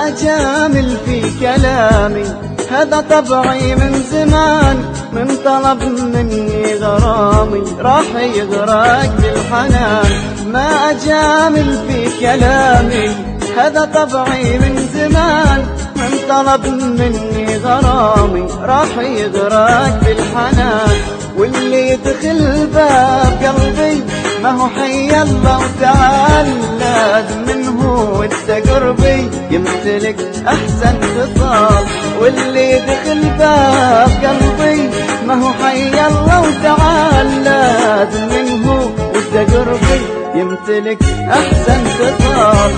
أجامل في كلامي، هذا طبعي من زمان، من طلب مني غرامي راح يغرق بالحنان. ما أجامل في كلامي، هذا طبعي من زمان، من طلب مني غرامي راح يغرق بالحنان. واللي يدخل باب قلبي ما هو حي الله وتعال، لازم منه وانت قربي يمتلك احسن خصال. واللي يدخل باب قلبي ما هو حي الله وتعال، لازم منه وانت قربي يمتلك احسن خصال.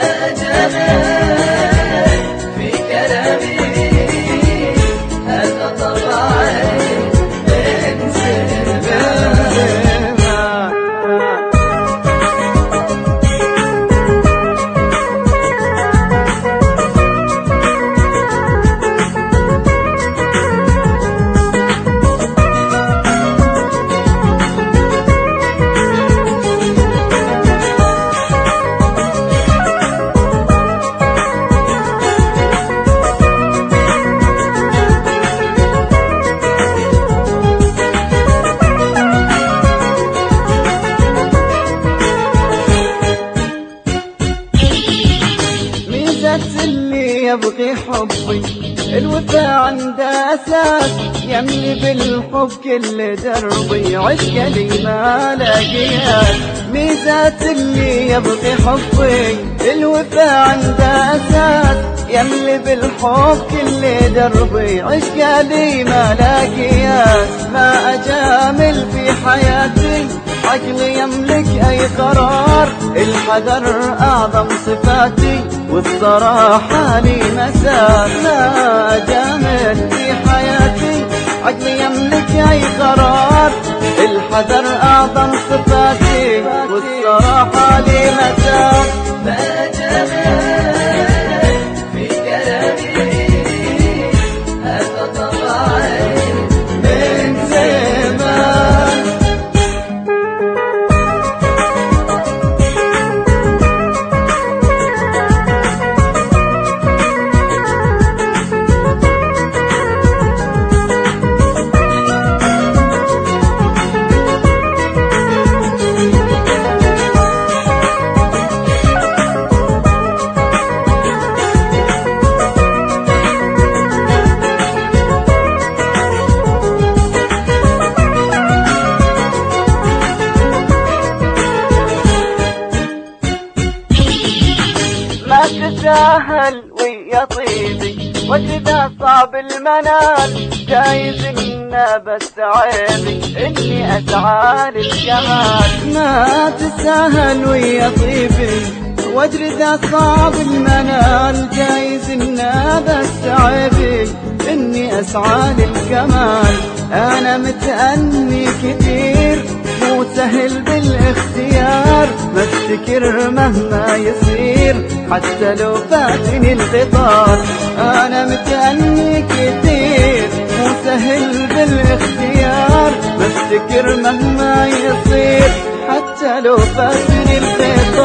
في كلامي هذا طبعي من زمان. اللي يبغي حبي الوفا عنده أساس، يملي بالحب كل دربي، عشق لي ما لاقياس. ميزات اللي يبغي حبي الوفا عنده أساس، يملي بالحب كل دربي، عشق لي ما لاقياس. ما أجامل في حياتي، عقلي يملك أي قرار، الحذر أعظم صفاتي والصراحة لي مسار. لا أجامل في حياتي، عقلي يملك أي قرار، الحذر أعظم صفاتي والصراحة لي مسار. ما أجامل في كلامي هذا طبعي من زمان. ما تساهل ويا طيبي، وإذا صعب المنال جايز إنه بس عيبي إني أسعى للكمال. ما تساهل ويا طيبي، وأدري إذا صعب المنال جايز إنه بس عيبي إني أسعى للكمال. أنا متأني كثير مو سهل بالاختيار، بفتكر مهما يصير حتى لو فاتني القطار. أنا متأني كثير مو سهل بالاختيار، بفتكر مهما يصير حتى لو فاتني القطار.